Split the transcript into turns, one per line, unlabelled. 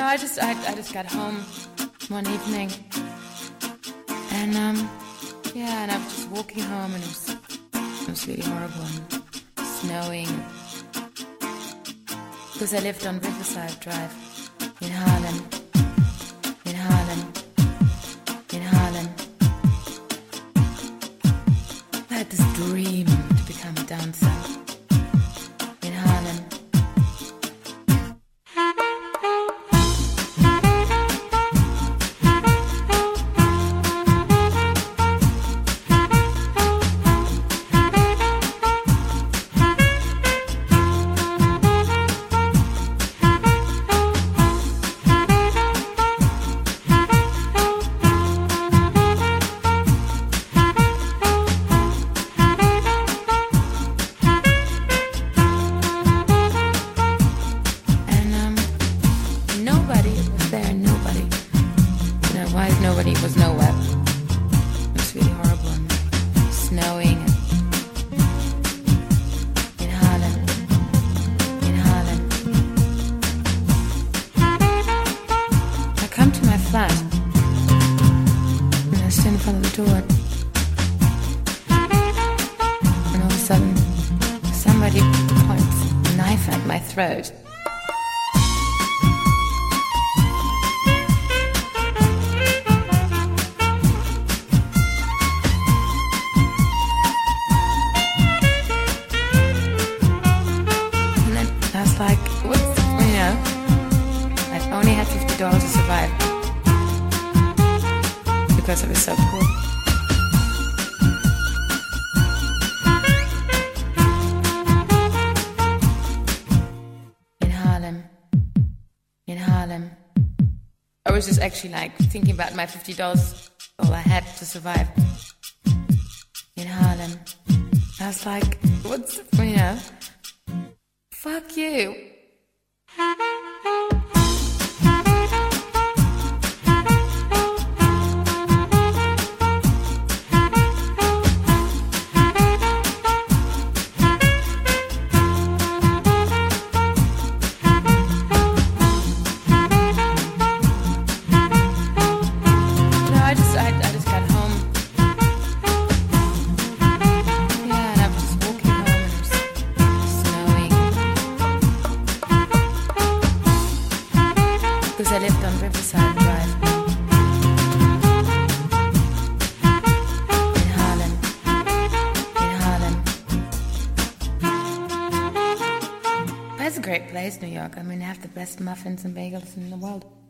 I just got home one evening, and and I was just walking home, and it was really horrible and snowing. Because I lived on Riverside Drive in Harlem. I had this dream to become a dancer in Harlem. Nobody was nowhere. It was really horrible and snowing in Harlem. I come to my flat and I stand in front of the door, and all of a sudden somebody points a knife at my throat. Like, what's, I only had $50 to survive because I was so poor. In Harlem. I was just actually like thinking about my $50, all I had to survive. In Harlem. I was like, what's, fuck you. I just got home. Yeah, and I was just walking home and it was snowing. Because I lived on Riverside Drive in Harlem. That's a great place, New York. I mean, they have the best muffins and bagels in the world.